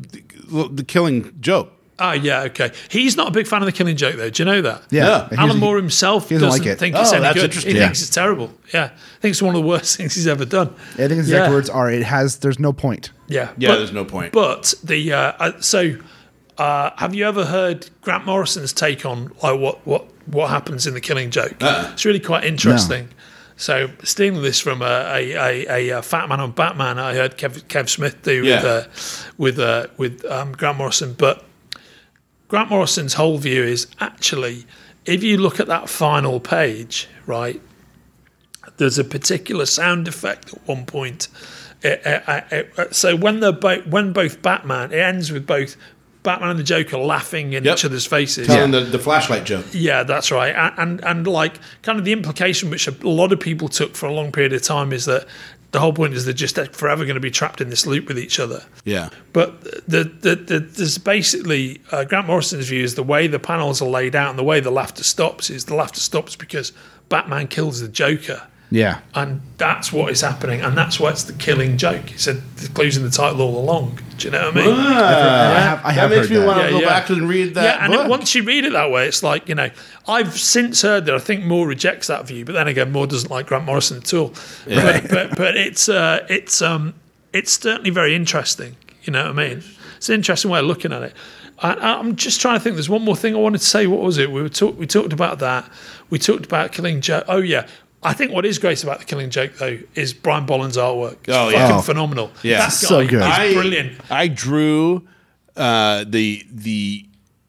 the Killing Joke. Oh, yeah, okay. He's not a big fan of the Killing Joke, though. Do you know that? Yeah. Yeah. And Alan he's- Moore himself he doesn't doesn't like it. think it's Oh, any that's good. interesting. He Yeah. thinks it's terrible. Yeah. I think it's one of the worst things he's ever done. I think his yeah. exact words are, "It has. There's no point." Yeah. Yeah, there's no point. But the uh, uh, so uh, have you ever heard Grant Morrison's take on like what what what happens in the Killing Joke? Uh-uh. It's really quite interesting. So stealing this from a a, a, a Fat Man on Batman, I heard Kev, Kev Smith do Yeah. with uh, with uh, with um, Grant Morrison, but Grant Morrison's whole view is actually if you look at that final page, right? There's a particular sound effect at one point. It, it, it, it, so when the bo- when both Batman, it ends with both Batman and the Joker laughing in Yep. each other's faces. Telling the, the flashlight joke. Yeah, that's right. And, and and like kind of the implication which a lot of people took for a long period of time is that the whole point is they're just forever going to be trapped in this loop with each other. Yeah. But the, the, the, there's basically uh, Grant Morrison's view is the way the panels are laid out and the way the laughter stops is the laughter stops because Batman kills the Joker. Yeah. And that's what is happening, and that's why it's the Killing Joke. He said the clue's in the title all along. Do you know what I mean? I have, I have that makes heard me that. want to Yeah, go yeah. back and read that yeah, and book. it, once you read it that way, it's like, you know, I've since heard that I think Moore rejects that view, but then again, Moore doesn't like Grant Morrison at all. But, but but it's uh, it's um it's certainly very interesting. You know what I mean? It's an interesting way of looking at it. I, I'm just trying to think. There's one more thing I wanted to say. What was it? We were talk, we talked about that. We talked about Killing Joke. Oh yeah. I think what is great about the Killing Joke, though, is Brian Bolland's artwork. It's Oh, fucking yeah. Oh. phenomenal. Yeah. That guy So good. is I- brilliant. I drew uh, the the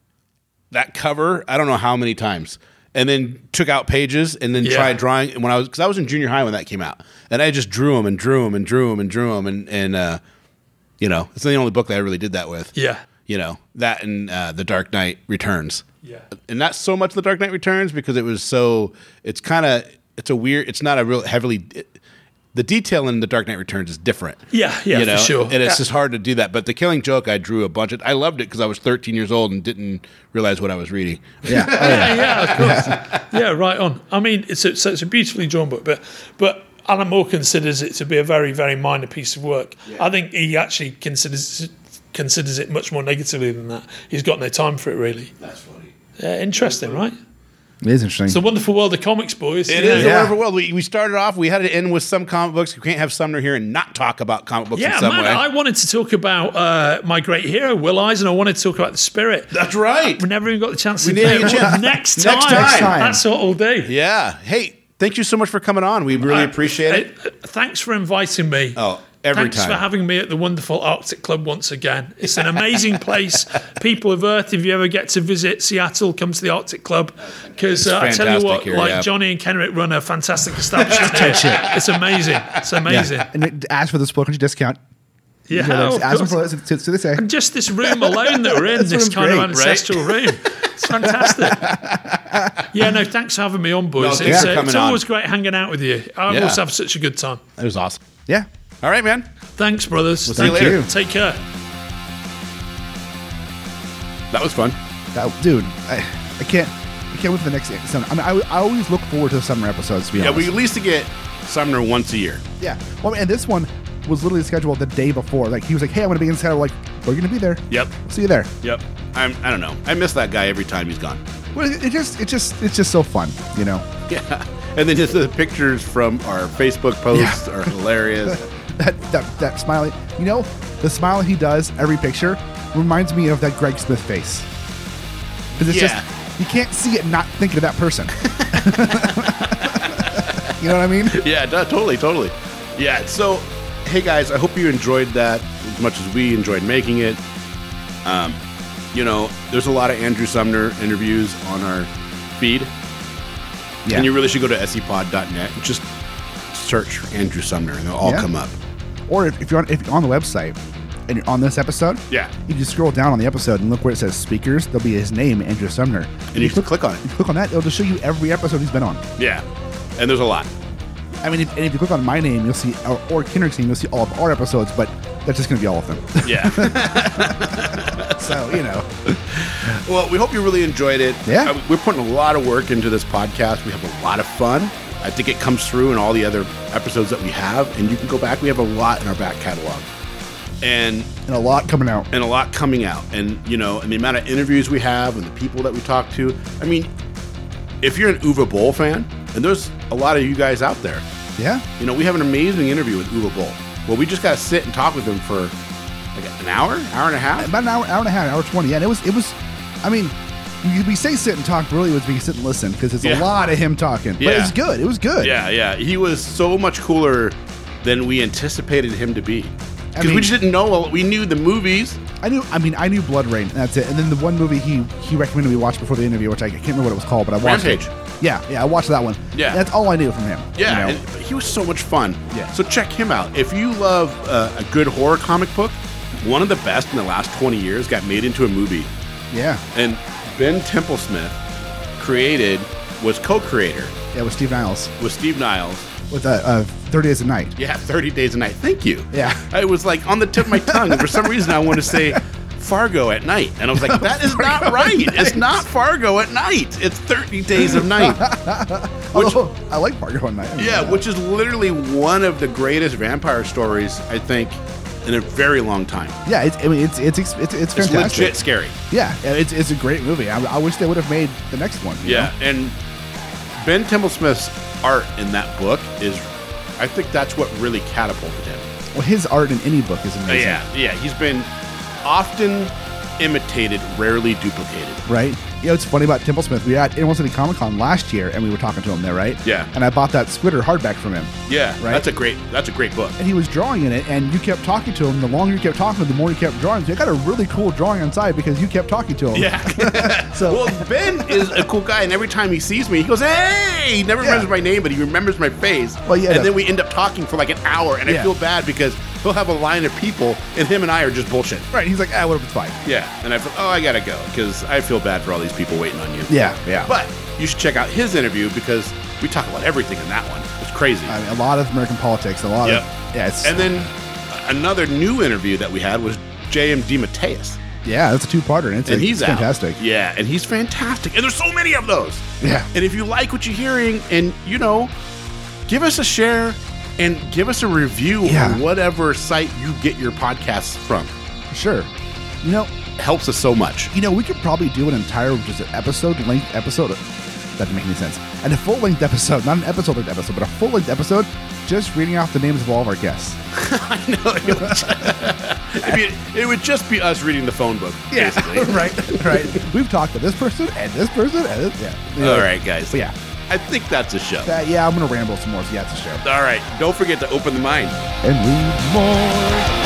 that cover. I don't know how many times, and then took out pages and then Yeah. tried drawing. And when I was because I was in junior high when that came out, and I just drew them and drew them and drew them and drew them and and uh, you know it's the only book that I really did that with. Yeah. You know that and uh, The Dark Knight Returns. Yeah. And not so much The Dark Knight Returns because it was so. It's kind of. It's a weird. It's not a real heavily. It, the detail in The Dark Knight Returns is different. Yeah, yeah, you know? for sure. And it's Yeah. just hard to do that. But The Killing Joke, I drew a bunch of. I loved it because I was thirteen years old and didn't realize what I was reading. Yeah. Oh, yeah. yeah, yeah, of course. Yeah, right on. I mean, it's a, so it's a beautifully drawn book, but but Alan Moore considers it to be a very, very minor piece of work. I think he actually considers considers it much more negatively than that. He's got no time for it, really. That's funny. Yeah, interesting, right? It is interesting. It's the wonderful world of comics, boys. It you is know. a Yeah. wonderful world. We, we started off. We had to end with some comic books. We can't have Sumner here and not talk about comic books Yeah, in some man, way. I wanted to talk about uh, my great hero, Will Eisner. I wanted to talk about the Spirit. That's right. We never even got the chance to We do didn't it. get a chance. Next Next time. time. That's what we'll do. Yeah. Hey, thank you so much for coming on. We really I- appreciate it. uh, Thanks for inviting me. Oh, every Thanks time. for having me at the wonderful Arctic Club once again. It's an amazing place. People of Earth, if you ever get to visit Seattle, come to the Arctic Club. Because uh, I tell you fantastic what, here, like yeah. Johnny and Kenrick run a fantastic establishment here. It's amazing. It's amazing. Yeah. And it- ask for the split country discount. Yeah, You know, of ask them course. for it. So, so they say. And just this room alone that we're in, This this room's kind of great, ancestral room. It's fantastic. Yeah, no, thanks for having me on, boys. No, it's thanks for uh, coming it's always on. great hanging out with you. I Yeah. always have such a good time. It was awesome. Yeah. All right, man. Thanks, brothers. see you Thank later. you. Take care. That was fun. That, dude, I, I can't. I can't wait for the next summer. I mean, I, I always look forward to the summer episodes. To be Yeah, honest. we at least get Sumner once a year. Yeah. Well, and this one was literally scheduled the day before. Like he was like, "Hey, I'm going to be in Seattle." Like, we're going to be there. Yep. See you there. Yep. I'm, I don't know. I miss that guy every time he's gone. Well, it, it just, it just, it's just so fun, you know. Yeah. And then just the pictures from our Facebook posts are hilarious. That, that, that smiley. You know, the smile he does every picture reminds me of that Greg Smith face. Because it's Yeah. just you can't see it, and not thinking of that person. You know what I mean? Yeah, no, totally, totally. Yeah, so, hey guys, I hope you enjoyed that as much as we enjoyed making it. Um, you know, there's a lot of Andrew Sumner interviews on our feed. Yeah. And you really should go to s e pod dot net and just search for Andrew Sumner and they'll all Yeah. come up. Or if, if you're on if you're on the website and you're on this episode, Yeah. you just scroll down on the episode and look where it says speakers. There'll be his name, Andrew Sumner. And you can click on it. You click on that, it'll just show you every episode he's been on. Yeah. And there's a lot. I mean, if, and if you click on my name, you'll see, or, or Kendrick's name, you'll see all of our episodes, but that's just going to be all of them. Yeah. So, you know. Well, we hope you really enjoyed it. Yeah. Uh, we're putting a lot of work into this podcast. We have a lot of fun. I think it comes through in all the other episodes that we have, and you can go back. We have a lot in our back catalog. and And a lot coming out. and a lot coming out. And, you know, and the amount of interviews we have and the people that we talk to. I mean, if you're an Uwe Boll fan, and there's a lot of you guys out there, Yeah. you know, we have an amazing interview with Uwe Boll. Well, we just got to sit and talk with him for like an hour, hour and a half. About an hour, hour and a half, hour twenty. Yeah, and it was, it was. I mean, we, we say sit and talk, but really it was we sit and listen because it's Yeah. a lot of him talking. But Yeah. it's good. It was good. Yeah, yeah. He was so much cooler than we anticipated him to be. I Because we mean- just didn't know. We knew the movies. I knew. I mean, I knew Blood Rain. And that's it. And then the one movie he he recommended we watch before the interview, which I can't remember what it was called, but I watched Rampage. it. Yeah, yeah, I watched that one. Yeah. That's all I knew from him. Yeah, you know? and, but he was so much fun. Yeah. So check him out. If you love uh, a good horror comic book, one of the best in the last twenty years got made into a movie. yeah, And Ben Templesmith created, was co-creator yeah. With Steve Niles, with Steve Niles. with uh, uh, Thirty Days a Night. Yeah, thirty Days a Night. Thank you. Yeah. It was like on the tip of my tongue. And for some reason, I wanted to say Fargo at night. And I was like, that is not Fargo right. at It's night. not Fargo at night. It's thirty Days of Night. Which, Although, I like Fargo at Night. yeah, which is literally one of the greatest vampire stories, I think, in a very long time. Yeah, it's. I mean, it's it's it's it's, it's It's fantastic. legit scary. Yeah, it's it's a great movie. I, I wish they would have made the next one. you Yeah, know? and Ben Templesmith's art in that book is, I think that's what really catapulted him. Well, his art in any book is amazing. Yeah, yeah, he's been often imitated, rarely duplicated. Right? You know, it's funny about Templesmith. We were at Animal City Comic Con last year, and we were talking to him there, right? Yeah. And I bought that Squitter hardback from him, Yeah, Right. that's a great that's a great book. and he was drawing in it, and you kept talking to him. The longer you kept talking to him, the more you kept drawing. So you got a really cool drawing inside because you kept talking to him. Yeah. So Well, Ben is a cool guy, and every time he sees me, he goes, "Hey!" He never Yeah. remembers my name, but he remembers my face. Well, yeah, and that- then we end up talking for like an hour, and I Yeah. feel bad because he'll have a line of people, and him and I are just bullshit. right, he's like, ah, whatever, it's fine. Yeah, and I feel, oh, I gotta go because I feel bad for all these people waiting on you. Yeah, yeah. But you should check out his interview because we talk about everything in that one. It's crazy. I mean, a lot of American politics, a lot Yep. of yeah, it's And then another new interview that we had was J M DeMatteis. yeah, that's a two-parter, and it's, And a- he's it's out. fantastic. Yeah, and he's fantastic. And there's so many of those. Yeah. And if you like what you're hearing, and you know, give us a share and give us a review Yeah. on whatever site you get your podcasts from. Sure. You know, It helps us so much. you know, we could probably do an entire just an episode length episode. That doesn't make any sense. And a full length episode, not an episode length episode, but a full length episode, just reading off the names of all of our guests. I know. It would, it'd be- it would just be us reading the phone book, basically. right, right. We've talked to this person and this person and this, yeah. You know, All right, guys. But yeah, I think that's a show. uh, yeah, I'm gonna ramble some more. So yeah, it's a show. All right. Don't forget to open the mind. And read more.